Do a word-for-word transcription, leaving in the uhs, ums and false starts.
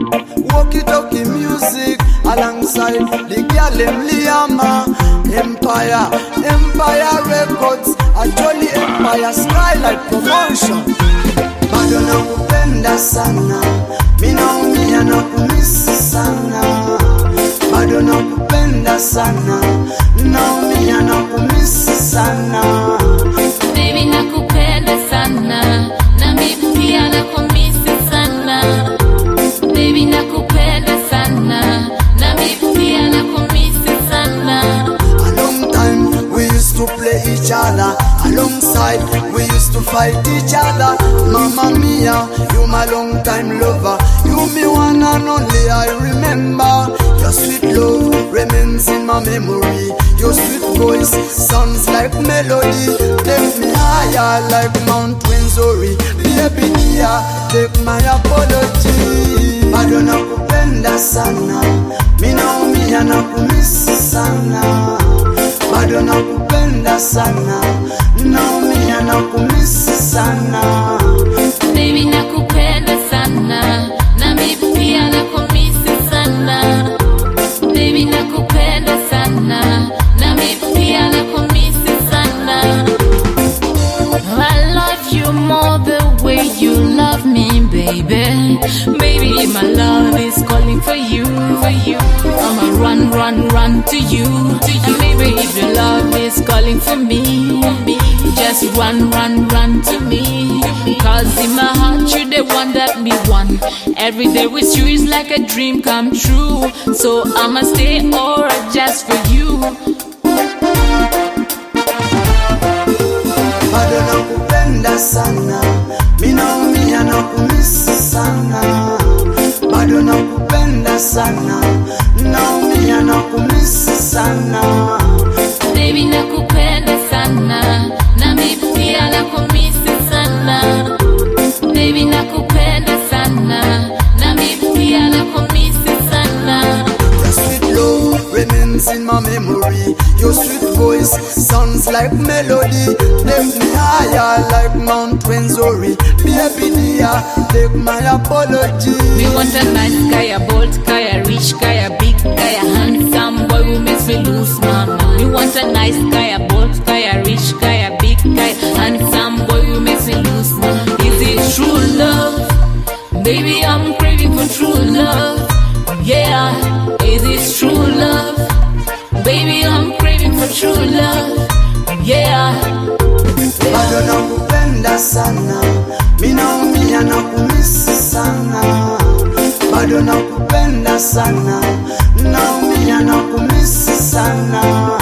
Walkie talkie music alongside the girl them Liama. Empire, Empire Records, a jolly Empire Skylight promotion. Bado nakupenda sana, mina umia na kumisi sana. Bado nakupenda sana, na umia na kumisi sana. Baby nakupenda sana, na mimi pia nakumisi sana. Baby nakupenda sana, na mimi pia nakumisi sana. A long time we used to play each other, alongside we used to fight each other. Mama mia, you my long time lover, you me one and only I remember. Your sweet love remains in my memory. Your sweet voice sounds like melody. Take me higher like Mount Windsor. Baby dear, take my apology. Bado nakupenda sana, mina umia na kumisi sana. Bado nakupenda sana, na umia na kumisi sana. Baby nakupenda sana, na mimi pia nakumisi sana. Baby nakupenda sana, na mimi pia nakumisi sana. I love you more the way you love me, baby. Baby, my love is calling for you, for you. I'ma run, run, run to you, to you. And baby, if your love is calling for me, just run, run, run to me. Cause in my heart, you're the one that me want. Every day with you is like a dream come true. So I'ma stay alright just for you. Bado nakupenda sana, mina umia na kumisi sana. Bado nakupenda sana, na umia na kumisi sana. Baby nakupenda sana, na mimi pia nakumisi sana. Baby nakupenda sana, na mimi pia nakumisi sana. Your sweet love remains in my memory. Your sweet voice sounds like melody. Take me higher like Mount Windsor. Baby dear, take my apology. We want a nice guy, a bold guy, a rich guy, a big guy, a handsome boy who makes me lose my mind. We want a nice guy, a bold guy, a rich guy, a big guy, handsome boy who makes me lose my mind. Is it true love? Baby, I'm craving for true love. Yeah, is it true love? Baby, I'm craving for true love. Yeah. Bado nakupenda sana, mina umia na kumisi sana. Bado nakupenda sana, na umia na kumisi sana.